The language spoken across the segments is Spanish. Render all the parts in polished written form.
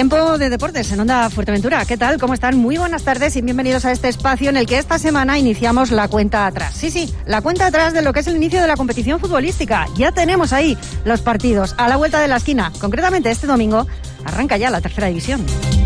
Tiempo de deportes en Onda Fuerteventura. ¿Qué tal? ¿Cómo están? Muy buenas tardes y bienvenidos a este espacio en el que esta semana iniciamos la cuenta atrás. Sí, la cuenta atrás de lo que es el inicio de la competición futbolística. Ya tenemos ahí los partidos a la vuelta de la esquina. Concretamente este domingo arranca ya la tercera división.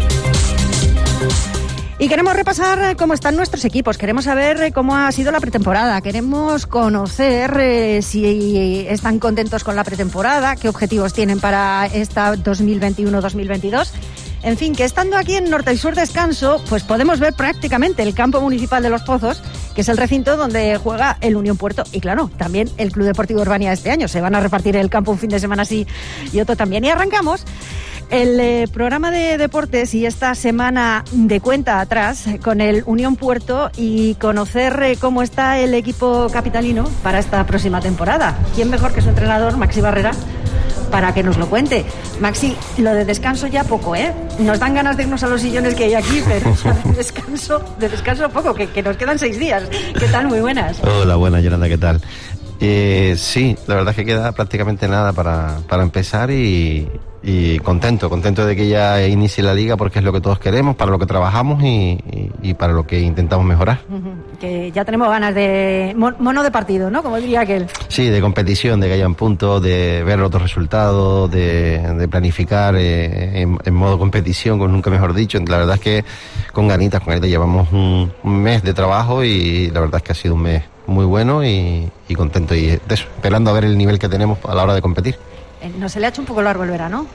Y queremos repasar cómo están nuestros equipos, queremos saber cómo ha sido la pretemporada, queremos conocer si están contentos con la pretemporada, qué objetivos tienen para esta 2021-2022. En fin, que estando aquí en Norte y Sur Descanso, pues podemos ver prácticamente el campo municipal de Los Pozos, que es el recinto donde juega el Unión Puerto. Y claro, también el Club Deportivo Urbania este año. Se van a repartir el campo un fin de semana así y otro también. Y arrancamos el programa de deportes y esta semana de cuenta atrás con el Unión Puerto y conocer cómo está el equipo capitalino para esta próxima temporada. ¿Quién mejor que su entrenador, Maxi Barrera, para que nos lo cuente? Maxi, lo de descanso ya poco, ¿eh? Nos dan ganas de irnos a los sillones que hay aquí, pero de descanso poco, que nos quedan 6 días. ¿Qué tal? Muy buenas. Hola, buenas, Yolanda, ¿qué tal? Sí, la verdad es que queda prácticamente nada para empezar y contento de que ya inicie la liga, porque es lo que todos queremos, para lo que trabajamos y para lo que intentamos mejorar. Que ya tenemos ganas de mono de partido, ¿no? Como diría aquel. Sí, de competición, de que hayan puntos, de ver otros resultados, de planificar en modo competición, con nunca mejor dicho. La verdad es que con ganitas llevamos un mes de trabajo y la verdad es que ha sido un mes muy bueno y contento, y de eso, esperando a ver el nivel que tenemos a la hora de competir. ¿No se le ha hecho un poco largo el verano?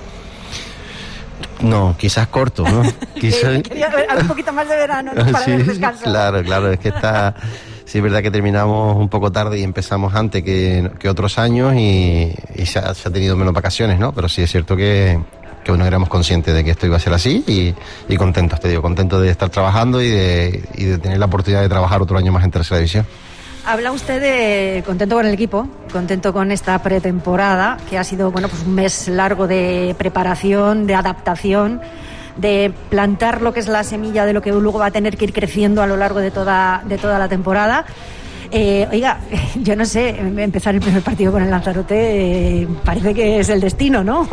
No, quizás corto, ¿no? Quería ver un poquito más de verano, ¿no? Para el descanso. Claro, es que sí, es verdad que terminamos un poco tarde y empezamos antes que otros años y se ha tenido menos vacaciones, ¿no? Pero sí es cierto que bueno, éramos conscientes de que esto iba a ser así y contentos, contento de estar trabajando y de tener la oportunidad de trabajar otro año más en tercera división. Habla usted de contento con el equipo, contento con esta pretemporada, que ha sido pues un mes largo de preparación, de adaptación, de plantar lo que es la semilla de lo que luego va a tener que ir creciendo a lo largo de toda la temporada. Oiga, yo no sé, empezar el primer partido con el Lanzarote parece que es el destino, ¿no?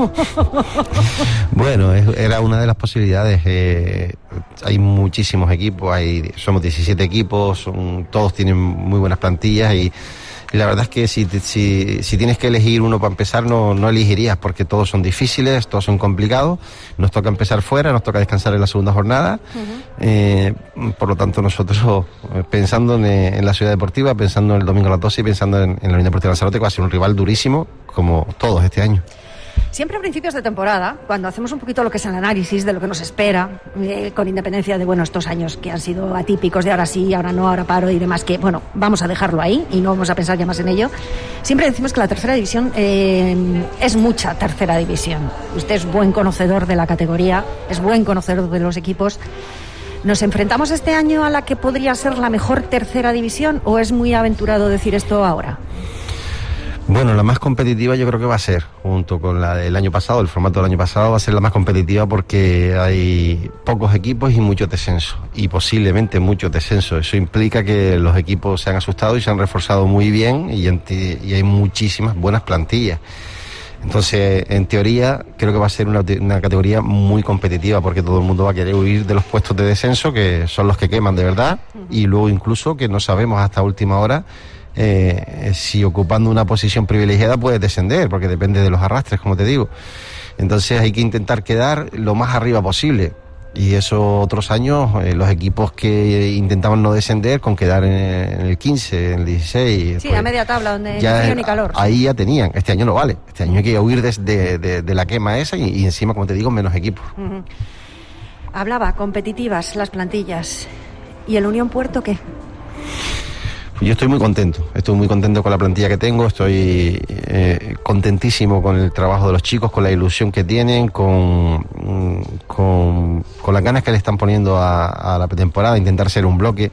Bueno, era una de las posibilidades. Hay muchísimos equipos, somos 17 equipos, todos tienen muy buenas plantillas y la verdad es que si tienes que elegir uno para empezar, no elegirías, porque todos son difíciles, todos son complicados. Nos toca empezar fuera, nos toca descansar en la segunda jornada. Por lo tanto, nosotros pensando en la ciudad deportiva, pensando en el domingo a las 12 y pensando en la Unión Deportiva Lanzarote, que va a ser un rival durísimo, como todos este año. Siempre a principios de temporada, cuando hacemos un poquito lo que es el análisis de lo que nos espera, con independencia de estos años que han sido atípicos, de ahora sí, ahora no, ahora paro y demás, que vamos a dejarlo ahí y no vamos a pensar ya más en ello, siempre decimos que la tercera división es mucha tercera división. Usted es buen conocedor de la categoría, es buen conocedor de los equipos. ¿Nos enfrentamos este año a la que podría ser la mejor tercera división o es muy aventurado decir esto ahora? Bueno, la más competitiva yo creo que va a ser, junto con la del año pasado, el formato del año pasado, va a ser la más competitiva porque hay pocos equipos y mucho descenso, y posiblemente mucho descenso. Eso implica que los equipos se han asustado y se han reforzado muy bien y hay muchísimas buenas plantillas. Entonces, en teoría, creo que va a ser una categoría muy competitiva, porque todo el mundo va a querer huir de los puestos de descenso, que son los que queman de verdad, y luego incluso que no sabemos hasta última hora si ocupando una posición privilegiada puedes descender, porque depende de los arrastres, como te digo. Entonces hay que intentar quedar lo más arriba posible, y eso otros años los equipos que intentaban no descender con quedar en el 15, en el 16, sí, a media tabla donde ya, no frío ni calor. Ahí ya tenían. Este año no vale, este año hay que huir de la quema esa y encima, como te digo, menos equipos. Hablaba, competitivas las plantillas. ¿Y el Unión Puerto qué? Yo estoy muy contento con la plantilla que tengo, estoy contentísimo con el trabajo de los chicos, con la ilusión que tienen, con las ganas que le están poniendo a la pretemporada, intentar ser un bloque.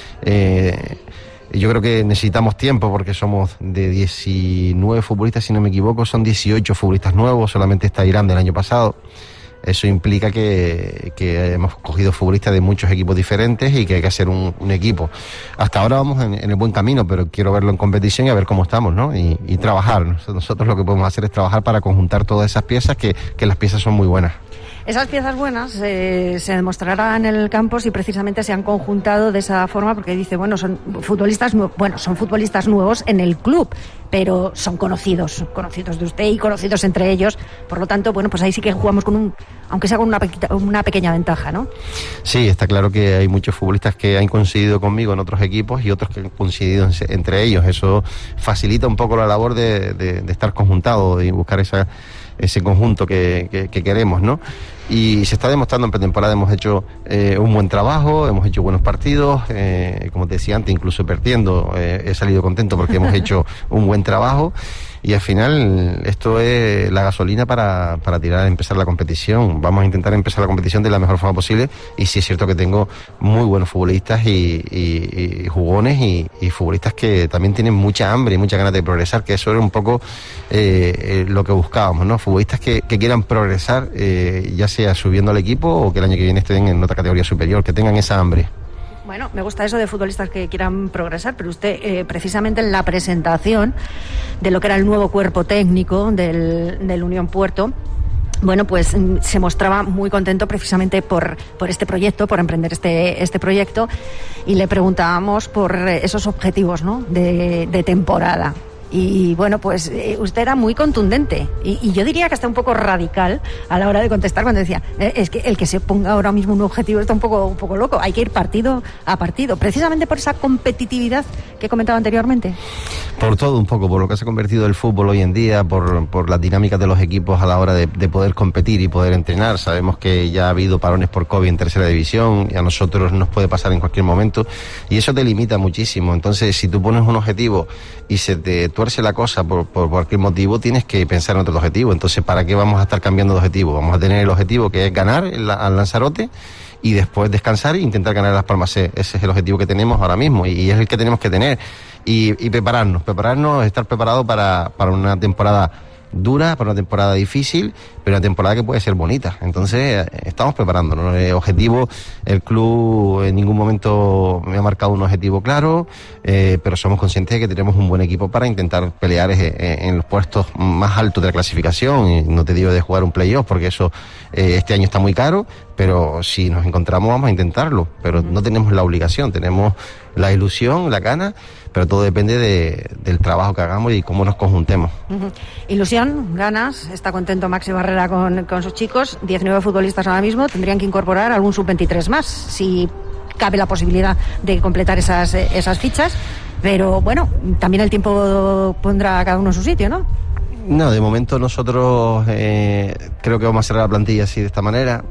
Yo creo que necesitamos tiempo, porque somos de 19 futbolistas, si no me equivoco, son 18 futbolistas nuevos, solamente está Irán del año pasado. Eso implica que hemos cogido futbolistas de muchos equipos diferentes y que hay que hacer un equipo. Hasta ahora vamos en el buen camino, pero quiero verlo en competición y a ver cómo estamos, ¿no? Y trabajar. Nosotros lo que podemos hacer es trabajar para conjuntar todas esas piezas, que las piezas son muy buenas. Esas piezas buenas se demostrarán en el campo si precisamente se han conjuntado de esa forma, porque dice, bueno, son futbolistas nuevos en el club, pero son conocidos de usted y conocidos entre ellos. Por lo tanto, bueno, pues ahí sí que jugamos aunque sea con una pequeña ventaja, ¿no? Sí, está claro que hay muchos futbolistas que han coincidido conmigo en otros equipos y otros que han coincidido entre ellos. Eso facilita un poco la labor de estar conjuntado y buscar ese conjunto que queremos, ¿no? Y se está demostrando en pretemporada. Hemos hecho un buen trabajo, hemos hecho buenos partidos, como te decía antes, incluso perdiendo, he salido contento porque hemos hecho un buen trabajo. Y al final esto es la gasolina para empezar la competición. Vamos a intentar empezar la competición de la mejor forma posible, y sí es cierto que tengo muy buenos futbolistas y jugones y futbolistas que también tienen mucha hambre y muchas ganas de progresar, que eso era un poco lo que buscábamos, ¿no? Futbolistas que quieran progresar, ya sea subiendo al equipo o que el año que viene estén en otra categoría superior, que tengan esa hambre. Bueno, me gusta eso de futbolistas que quieran progresar, pero usted precisamente en la presentación de lo que era el nuevo cuerpo técnico del Unión Puerto, bueno, pues se mostraba muy contento precisamente por este proyecto, por emprender este proyecto, y le preguntábamos por esos objetivos, ¿no?, de temporada. Y bueno, pues usted era muy contundente y yo diría que hasta un poco radical a la hora de contestar cuando decía, es que el que se ponga ahora mismo un objetivo está un poco loco, hay que ir partido a partido, precisamente por esa competitividad que comentaba anteriormente. Por todo un poco, por lo que se ha convertido el fútbol hoy en día, por las dinámicas de los equipos a la hora de poder competir y poder entrenar. Sabemos que ya ha habido parones por COVID en tercera división y a nosotros nos puede pasar en cualquier momento, y eso te limita muchísimo. Entonces, si tú pones un objetivo y se te tuerce la cosa por cualquier motivo, tienes que pensar en otro objetivo. Entonces, ¿para qué vamos a estar cambiando de objetivo? Vamos a tener el objetivo que es ganar al Lanzarote y después descansar e intentar ganar Las Palmas C. Ese es el objetivo que tenemos ahora mismo y es el que tenemos que tener. Y prepararnos, estar preparados para una temporada dura, para una temporada difícil, pero una temporada que puede ser bonita. Entonces, estamos preparándonos. El objetivo, el club en ningún momento me ha marcado un objetivo claro, pero somos conscientes de que tenemos un buen equipo para intentar pelear en los puestos más altos de la clasificación. Y no te digo de jugar un playoff, porque eso este año está muy caro, pero si nos encontramos vamos a intentarlo. Pero no tenemos la obligación, tenemos la ilusión, la gana, pero todo depende del trabajo que hagamos y cómo nos conjuntemos. Ilusión, ganas, está contento Maxi Barrera con sus chicos, 19 futbolistas ahora mismo, tendrían que incorporar algún sub-23 más, si cabe la posibilidad de completar esas fichas, pero bueno, también el tiempo pondrá a cada uno en su sitio, ¿no? No, de momento nosotros creo que vamos a cerrar la plantilla así, de esta manera.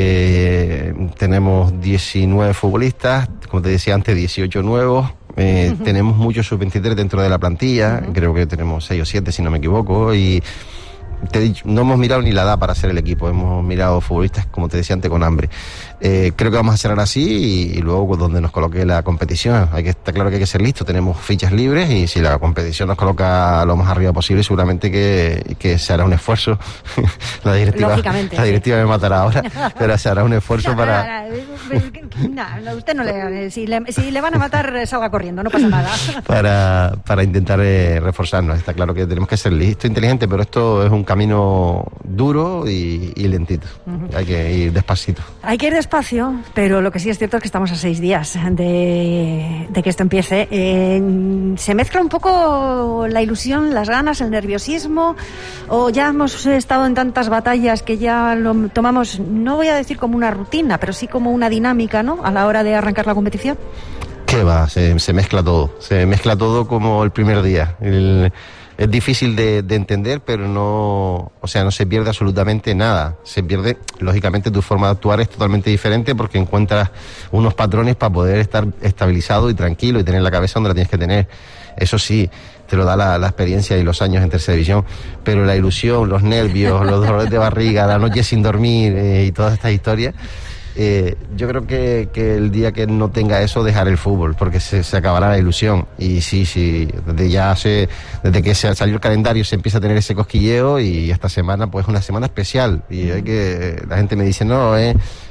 Tenemos 19 futbolistas, como te decía antes, 18 nuevos. Tenemos muchos sub-23 dentro de la plantilla, creo que tenemos 6 o 7 si no me equivoco, y te he dicho, no hemos mirado ni la edad para hacer el equipo, hemos mirado futbolistas, como te decía antes, con hambre. Creo que vamos a cerrar así y luego donde nos coloque la competición. Está claro que hay que ser listo, tenemos fichas libres y si la competición nos coloca lo más arriba posible, seguramente que se hará un esfuerzo. La directiva me matará ahora, pero se hará un esfuerzo para... No, usted no si le van a matar, salga corriendo, no pasa nada. Para intentar reforzarnos. Está claro que tenemos que ser listos, inteligentes, pero esto es un camino duro y lentito. Hay que ir despacito. Hay que ir despacio, pero lo que sí es cierto es que estamos a 6 días de que esto empiece. ¿Se mezcla un poco la ilusión, las ganas, el nerviosismo? ¿O ya hemos estado en tantas batallas que ya lo tomamos, no voy a decir como una rutina, pero sí como una dinámica, ¿no?, a la hora de arrancar la competición? ¿Qué va? Se mezcla todo como el primer día. Es difícil de entender, pero no se pierde absolutamente nada. Se pierde, lógicamente, tu forma de actuar es totalmente diferente porque encuentras unos patrones para poder estar estabilizado y tranquilo y tener la cabeza donde la tienes que tener. Eso sí, te lo da la experiencia y los años en tercera división, pero la ilusión, los nervios, los dolores de barriga, la noche sin dormir y todas estas historias, yo creo que el día que no tenga eso, dejaré el fútbol, porque se acabará la ilusión. Y sí, desde que salió el calendario se empieza a tener ese cosquilleo, y esta semana pues es una semana especial. Y la gente me dice, no,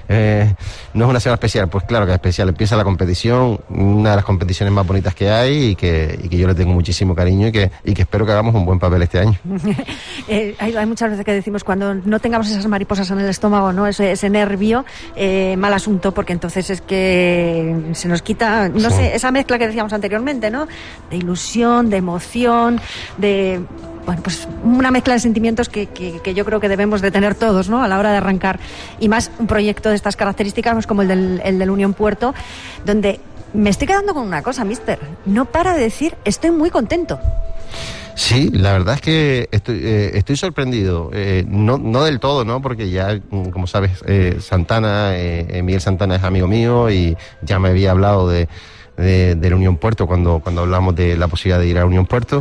no es una semana especial. Pues claro que es especial. Empieza la competición, una de las competiciones más bonitas que hay y que yo le tengo muchísimo cariño y que espero que hagamos un buen papel este año. Hay muchas veces que decimos cuando no tengamos esas mariposas en el estómago, ¿no? Ese nervio, mal asunto, porque entonces es que se nos quita, no sé, esa mezcla que decíamos anteriormente, ¿no? De ilusión, de emoción, de... Bueno, pues una mezcla de sentimientos que yo creo que debemos de tener todos, ¿no? A la hora de arrancar. Y más un proyecto de estas características como el del Unión Puerto, donde me estoy quedando con una cosa, mister. No para de decir, estoy muy contento. Sí, la verdad es que estoy sorprendido. No del todo, ¿no? Porque ya, como sabes, Miguel Santana es amigo mío y ya me había hablado de la Unión Puerto cuando hablamos de la posibilidad de ir a Unión Puerto.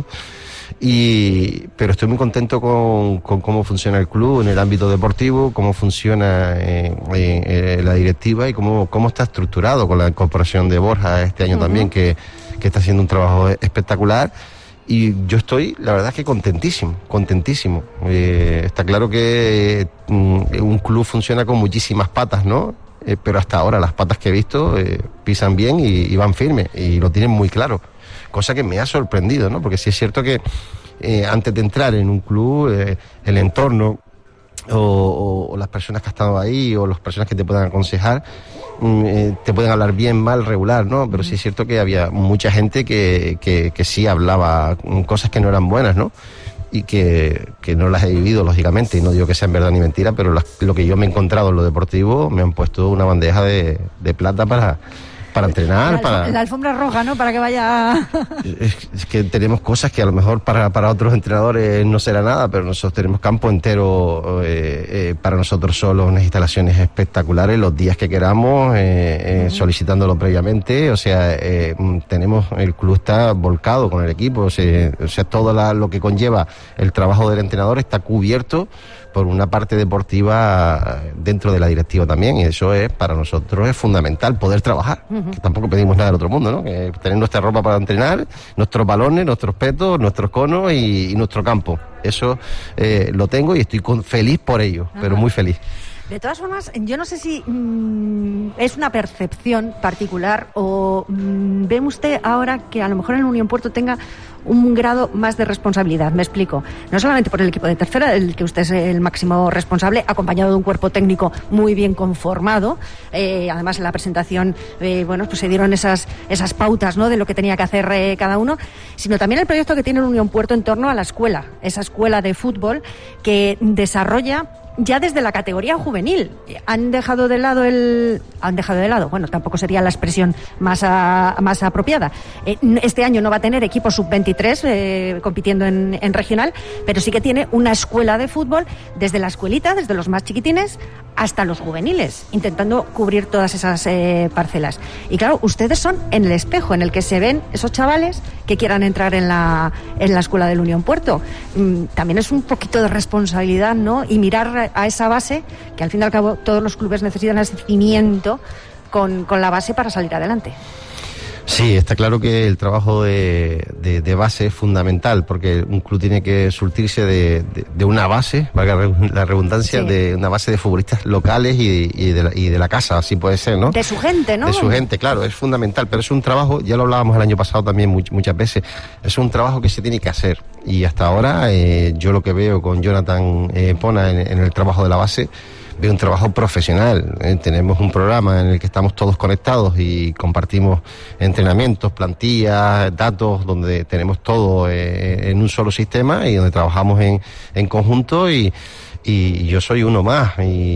Pero estoy muy contento con cómo funciona el club en el ámbito deportivo, cómo funciona la directiva y cómo está estructurado con la incorporación de Borja este año también, que está haciendo un trabajo espectacular. Y yo estoy, la verdad es que contentísimo. Está claro que un club funciona con muchísimas patas, ¿no? Pero hasta ahora las patas que he visto pisan bien y van firmes y lo tienen muy claro. Cosa que me ha sorprendido, ¿no? Porque sí es cierto que antes de entrar en un club, el entorno o las personas que han estado ahí o las personas que te puedan aconsejar te pueden hablar bien, mal, regular, ¿no? Pero sí es cierto que había mucha gente que sí hablaba cosas que no eran buenas, ¿no? Y que no las he vivido, lógicamente, y no digo que sean verdad ni mentira, pero lo que yo me he encontrado en lo deportivo me han puesto una bandeja de plata para entrenar, la alfombra roja, ¿no? Para que vaya... Es que tenemos cosas que a lo mejor para otros entrenadores no será nada, pero nosotros tenemos campo entero para nosotros solos, unas instalaciones espectaculares, los días que queramos, solicitándolo previamente, o sea, el club está volcado con el equipo, o sea todo lo que conlleva el trabajo del entrenador está cubierto por una parte deportiva dentro de la directiva también, y eso para nosotros es fundamental, poder trabajar, que tampoco pedimos nada del otro mundo, ¿no? Que tener nuestra ropa para entrenar, nuestros balones, nuestros petos, nuestros conos y nuestro campo. Eso lo tengo y estoy feliz por ello, pero muy feliz. De todas formas, yo no sé si es una percepción particular o ve usted ahora que a lo mejor en Unión Puerto tenga un grado más de responsabilidad. Me explico. No solamente por el equipo de tercera, del que usted es el máximo responsable, acompañado de un cuerpo técnico muy bien conformado. Además, en la presentación, pues se dieron esas pautas, ¿no? De lo que tenía que hacer cada uno, sino también el proyecto que tiene Unión Puerto en torno a la escuela, esa escuela de fútbol que desarrolla ya desde la categoría juvenil. Han dejado de lado, bueno, tampoco sería la expresión más apropiada. Este año no va a tener equipo sub-23 compitiendo en regional, pero sí que tiene una escuela de fútbol desde la escuelita, desde los más chiquitines hasta los juveniles, intentando cubrir todas esas parcelas. Y claro, ustedes son en el espejo en el que se ven esos chavales que quieran entrar en la escuela del Unión Puerto. También es un poquito de responsabilidad, ¿no? Y mirar a esa base, que al fin y al cabo todos los clubes necesitan ese cimiento con la base para salir adelante. Sí, está claro que el trabajo de base es fundamental, porque un club tiene que surtirse de una base, valga la redundancia, sí, de una base de futbolistas locales y de la casa, así puede ser, ¿no? De su gente, ¿no? De su gente, claro, es fundamental, pero es un trabajo, ya lo hablábamos el año pasado también muchas veces, es un trabajo que se tiene que hacer, y hasta ahora yo lo que veo con Jonathan Pona en el trabajo de la base, veo un trabajo profesional. Tenemos un programa en el que estamos todos conectados y compartimos entrenamientos, plantillas, datos, donde tenemos todo en un solo sistema y donde trabajamos en conjunto y yo soy uno más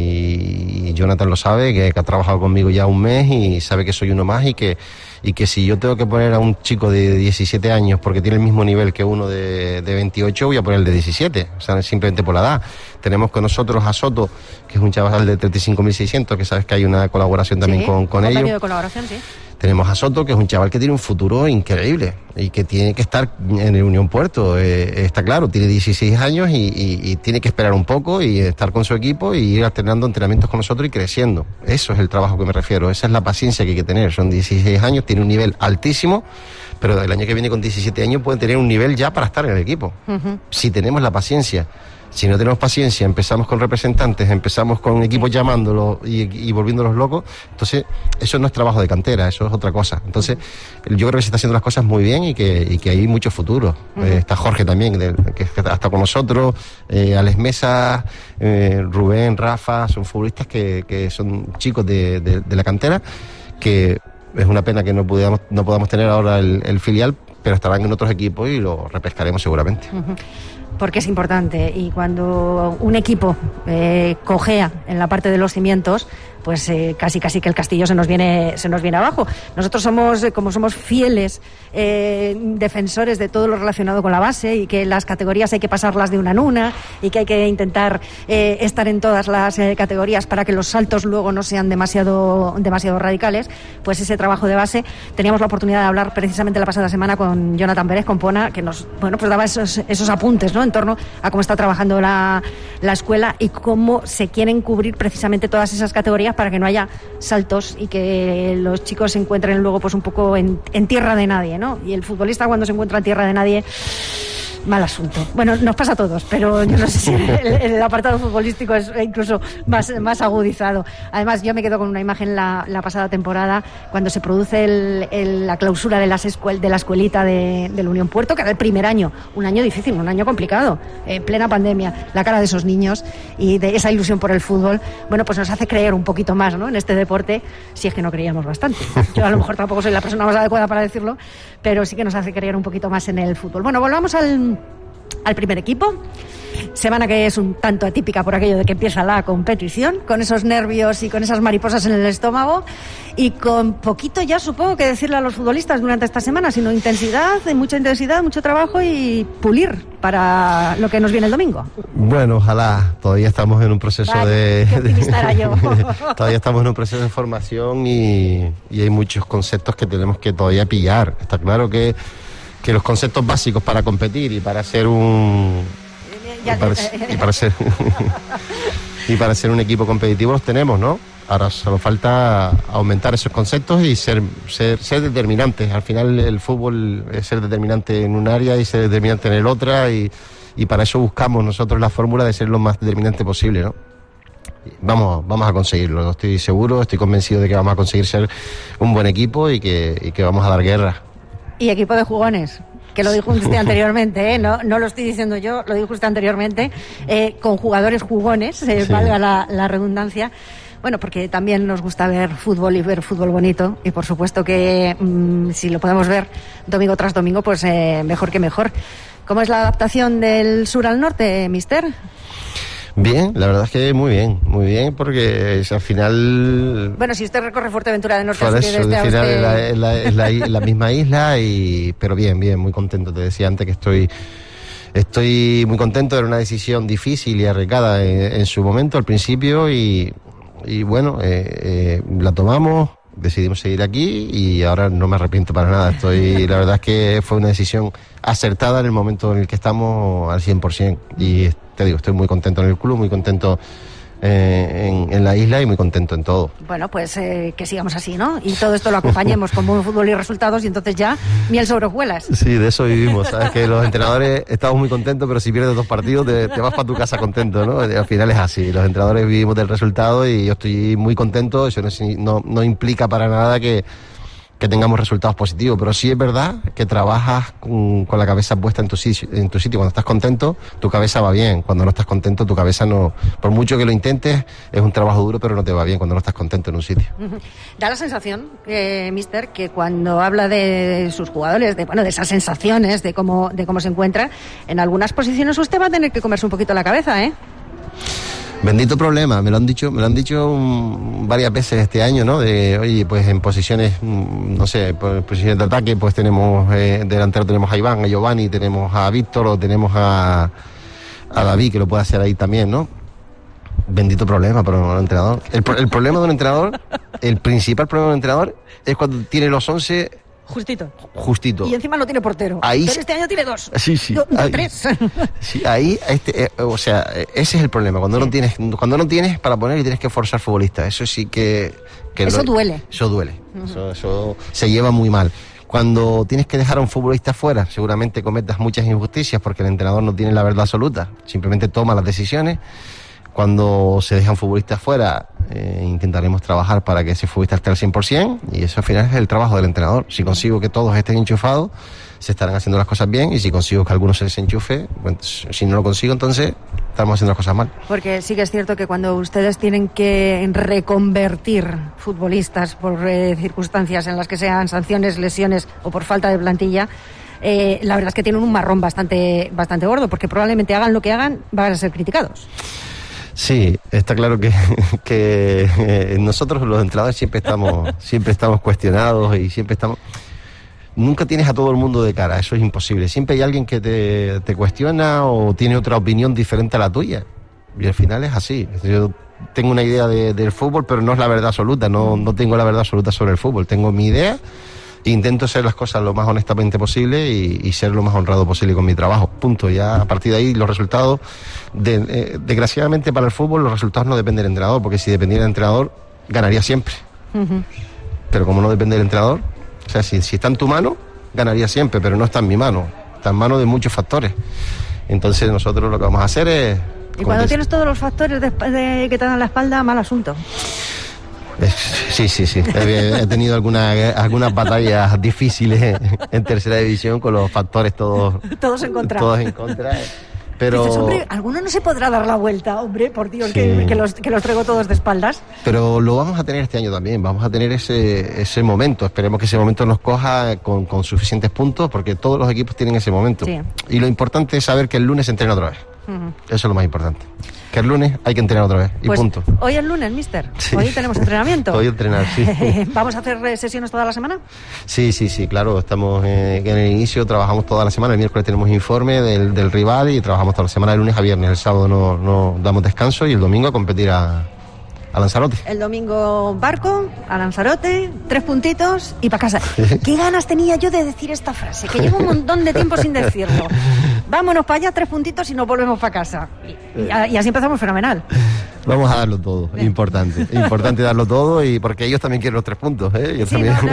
y Jonathan lo sabe, que ha trabajado conmigo ya un mes y sabe que soy uno más y que si yo tengo que poner a un chico de 17 años porque tiene el mismo nivel que uno de 28, voy a poner el de 17, o sea, simplemente por la edad. Tenemos con nosotros a Soto, que es un chaval de 35.600, que sabes que hay una colaboración también con ellos. De colaboración, sí. Tenemos a Soto, que es un chaval que tiene un futuro increíble y que tiene que estar en el Unión Puerto, está claro, tiene 16 años y tiene que esperar un poco y estar con su equipo y ir alternando entrenamientos con nosotros y creciendo. Eso es el trabajo que me refiero, esa es la paciencia que hay que tener. Son 16 años, tiene un nivel altísimo, pero el año que viene con 17 años puede tener un nivel ya para estar en el equipo. Si tenemos la paciencia Si no tenemos paciencia, empezamos con representantes, empezamos con equipos llamándolos y volviéndolos locos, entonces eso no es trabajo de cantera, eso es otra cosa. Entonces yo creo que se está haciendo las cosas muy bien y que hay mucho futuro. Está Jorge también, que está con nosotros, Alex Mesa, Rubén, Rafa, son futbolistas que son chicos de la cantera, que es una pena que no podamos tener ahora el filial, pero estarán en otros equipos y lo repescaremos seguramente. Porque es importante, y cuando un equipo cojea en la parte de los cimientos, pues casi que el castillo se nos viene abajo. Nosotros somos, como somos fieles defensores de todo lo relacionado con la base, y que las categorías hay que pasarlas de una en una, y que hay que intentar estar en todas las categorías para que los saltos luego no sean demasiado radicales, pues ese trabajo de base. Teníamos la oportunidad de hablar precisamente la pasada semana con Jonathan Pérez, con Pona, que nos pues daba esos apuntes, ¿no?, en torno a cómo está trabajando la escuela y cómo se quieren cubrir precisamente todas esas categorías para que no haya saltos y que los chicos se encuentren luego pues un poco en tierra de nadie, ¿no? Y el futbolista, cuando se encuentra en tierra de nadie, mal asunto. Bueno, nos pasa a todos, pero yo no sé si el apartado futbolístico es incluso más agudizado. Además, yo me quedo con una imagen la pasada temporada, cuando se produce la clausura de la escuelita del Unión Puerto, que era el primer año, un año difícil, un año complicado, en plena pandemia, la cara de esos niños y de esa ilusión por el fútbol, bueno, pues nos hace creer un poquito más, ¿no?, en este deporte, si es que no creíamos bastante. Yo a lo mejor tampoco soy la persona más adecuada para decirlo, pero sí que nos hace creer un poquito más en el fútbol. Bueno, volvamos al primer equipo. Semana que es un tanto atípica por aquello de que empieza la competición, con esos nervios y con esas mariposas en el estómago, y con poquito ya, supongo, que decirle a los futbolistas durante esta semana, sino mucha intensidad, mucho trabajo y pulir para lo que nos viene el domingo. Bueno, ojalá. Todavía estamos en un proceso qué optimista era yo. Todavía estamos en un proceso de formación y hay muchos conceptos que tenemos que todavía pillar. Está claro que los conceptos básicos para competir y para ser y para ser un equipo competitivo los tenemos, ¿no? Ahora solo falta aumentar esos conceptos y ser determinantes. Al final el fútbol es ser determinante en un área y ser determinante en el otra, y para eso buscamos nosotros la fórmula de ser lo más determinante posible, ¿no? Vamos a conseguirlo, estoy seguro, estoy convencido de que vamos a conseguir ser un buen equipo y que vamos a dar guerra. Y equipo de jugones, que lo dijo usted anteriormente, no lo estoy diciendo yo, lo dijo usted anteriormente, con jugadores jugones, sí, valga la redundancia. Bueno, porque también nos gusta ver fútbol y ver fútbol bonito, y por supuesto que si lo podemos ver domingo tras domingo, pues mejor que mejor. ¿Cómo es la adaptación del sur al norte, mister? Bien, la verdad es que muy bien, porque al final... Bueno, si usted recorre Fuerteventura de norte a sur y de este a oeste... Es la misma isla, pero bien, muy contento. Te decía antes que estoy muy contento. Era una decisión difícil y arriesgada en su momento, al principio, y bueno, la tomamos, decidimos seguir aquí y ahora no me arrepiento para nada. La verdad es que fue una decisión acertada en el momento en el que estamos al 100%, y te digo, estoy muy contento en el club, muy contento en la isla y muy contento en todo. Bueno, pues que sigamos así, ¿no? Y todo esto lo acompañemos con buen fútbol y resultados, y entonces ya miel sobre hojuelas. Sí, de eso vivimos, ¿sabes? Que los entrenadores estamos muy contentos, pero si pierdes 2 partidos te vas para tu casa contento, ¿no? Al final es así, los entrenadores vivimos del resultado y yo estoy muy contento. Eso no implica para nada que tengamos resultados positivos, pero sí es verdad que trabajas con la cabeza puesta en tu sitio. Cuando estás contento, tu cabeza va bien. Cuando no estás contento, tu cabeza no. Por mucho que lo intentes, es un trabajo duro, pero no te va bien cuando no estás contento en un sitio. Da la sensación, mister, que cuando habla de sus jugadores, de esas sensaciones, de cómo se encuentra, en algunas posiciones usted va a tener que comerse un poquito la cabeza, ¿eh? Bendito problema, me lo han dicho varias veces este año, ¿no? Oye, pues en posiciones, no sé, posiciones de ataque, pues tenemos delantero, tenemos a Iván, a Giovanni, tenemos a Víctor, o tenemos a David, que lo puede hacer ahí también, ¿no? Bendito problema para un entrenador. El problema de un entrenador, el principal problema de un entrenador es cuando tiene los 11 Justito. Y encima no tiene portero. Ahí, pero este año tiene 2. Sí. Tres. Sí, ahí, o sea, ese es el problema. Cuando no tienes para poner y tienes que forzar futbolistas. Eso sí que eso duele. Eso duele. Eso se lleva muy mal. Cuando tienes que dejar a un futbolista fuera, seguramente cometas muchas injusticias porque el entrenador no tiene la verdad absoluta. Simplemente toma las decisiones. Cuando se dejan futbolistas fuera, intentaremos trabajar para que ese futbolista esté al 100%, y eso al final es el trabajo del entrenador. Si consigo que todos estén enchufados, se estarán haciendo las cosas bien, y si consigo que alguno se desenchufe, bueno, si no lo consigo, entonces estamos haciendo las cosas mal. Porque sí que es cierto que cuando ustedes tienen que reconvertir futbolistas por circunstancias en las que sean sanciones, lesiones o por falta de plantilla, la verdad es que tienen un marrón bastante gordo, porque probablemente hagan lo que hagan, van a ser criticados. Sí, está claro que nosotros los entrenadores siempre estamos cuestionados y siempre estamos... Nunca tienes a todo el mundo de cara, eso es imposible. Siempre hay alguien que te cuestiona o tiene otra opinión diferente a la tuya. Y al final es así. Yo tengo una idea del fútbol, pero no es la verdad absoluta. No tengo la verdad absoluta sobre el fútbol. Tengo mi idea e intento hacer las cosas lo más honestamente posible y ser lo más honrado posible con mi trabajo. Punto. Ya a partir de ahí los resultados... desgraciadamente para el fútbol los resultados no dependen del entrenador, porque si dependiera del entrenador ganaría siempre. Pero como no depende del entrenador, o sea, si está en tu mano ganaría siempre, pero no está en mi mano, está en manos de muchos factores. Entonces nosotros lo que vamos a hacer es... Y cuando tienes todos los factores que te dan la espalda, mal asunto. Sí. He tenido algunas batallas difíciles en tercera división con los factores todos en contra. Pero... Dices, hombre, alguno no se podrá dar la vuelta, hombre, por Dios, sí. que los traigo todos de espaldas. Pero lo vamos a tener este año también, vamos a tener ese momento. Esperemos que ese momento nos coja con suficientes puntos, porque todos los equipos tienen ese momento. Sí. Y lo importante es saber que el lunes se entrena otra vez. Eso es lo más importante. Que el lunes hay que entrenar otra vez, y pues, punto. Hoy es lunes, mister. Sí. Hoy tenemos entrenamiento. Hoy entrenar, sí. ¿Vamos a hacer sesiones toda la semana? Sí, claro. Estamos en el inicio, trabajamos toda la semana. El miércoles tenemos informe del rival y trabajamos toda la semana, de lunes a viernes. El sábado no damos descanso y el domingo a competir a Lanzarote. El domingo barco, a Lanzarote, 3 puntitos y para casa. Qué ganas tenía yo de decir esta frase, que llevo un montón de tiempo sin decirlo. Vámonos para allá, 3 puntitos y nos volvemos para casa. Y así empezamos fenomenal. Vamos a darlo todo, importante darlo todo, y porque ellos también quieren los 3 puntos, ¿eh? Sí, también.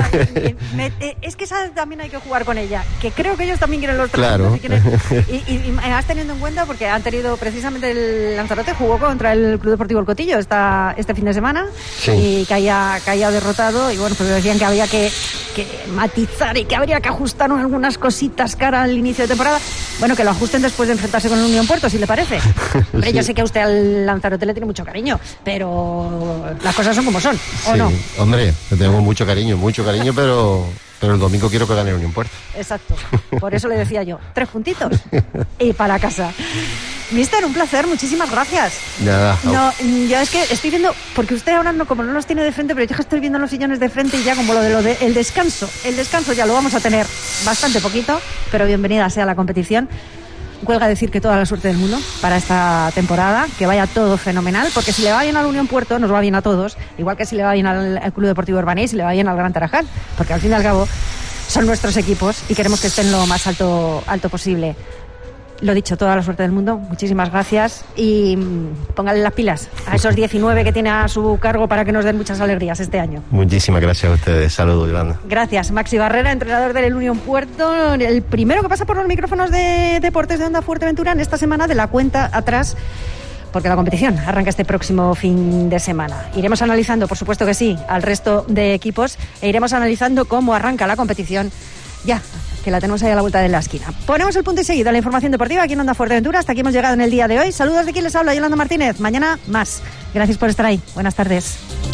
Es que esa también hay que jugar con ella, que creo que ellos también quieren los 3 puntos. Y has tenido en cuenta, porque han tenido precisamente el Lanzarote, jugó contra el Club Deportivo El Cotillo este fin de semana, sí. Y caía derrotado, y bueno, pues decían que había que matizar y que habría que ajustar algunas cositas cara al inicio de temporada. Bueno, que lo ajusten después de enfrentarse con el Unión Puerto, si le parece. Hombre, sí. Yo sé que a usted al Lanzarote le tiene mucho cariño, pero las cosas son como son, ¿o no? Hombre, le tenemos mucho cariño, pero el domingo quiero que gane el Unión Puerto. Exacto, por eso le decía yo, 3 puntitos y para casa. Mister, un placer, muchísimas gracias. Nada. No, yo es que estoy viendo, porque usted ahora como no los tiene de frente, pero yo estoy viendo los sillones de frente y ya como lo de el descanso ya lo vamos a tener bastante poquito, pero bienvenida sea la competición. Cuelga decir que toda la suerte del mundo para esta temporada, que vaya todo fenomenal, porque si le va bien al Unión Puerto, nos va bien a todos, igual que si le va bien al Club Deportivo Urbané y si le va bien al Gran Tarajal, porque al fin y al cabo son nuestros equipos y queremos que estén lo más alto posible. Lo dicho, toda la suerte del mundo, muchísimas gracias y póngale las pilas a esos 19 que tiene a su cargo para que nos den muchas alegrías este año. Muchísimas gracias a ustedes, saludos, Yolanda. Gracias, Maxi Barrera, entrenador del Unión Puerto, el primero que pasa por los micrófonos de Deportes de Onda Fuerteventura en esta semana de la cuenta atrás, porque la competición arranca este próximo fin de semana. Iremos analizando, por supuesto que sí, al resto de equipos e iremos analizando cómo arranca la competición ya, que la tenemos ahí a la vuelta de la esquina. Ponemos el punto y seguido a la información deportiva aquí en Onda Fuerteventura. Hasta aquí hemos llegado en el día de hoy. Saludos de quien les habla, Yolanda Martínez. Mañana más. Gracias por estar ahí. Buenas tardes.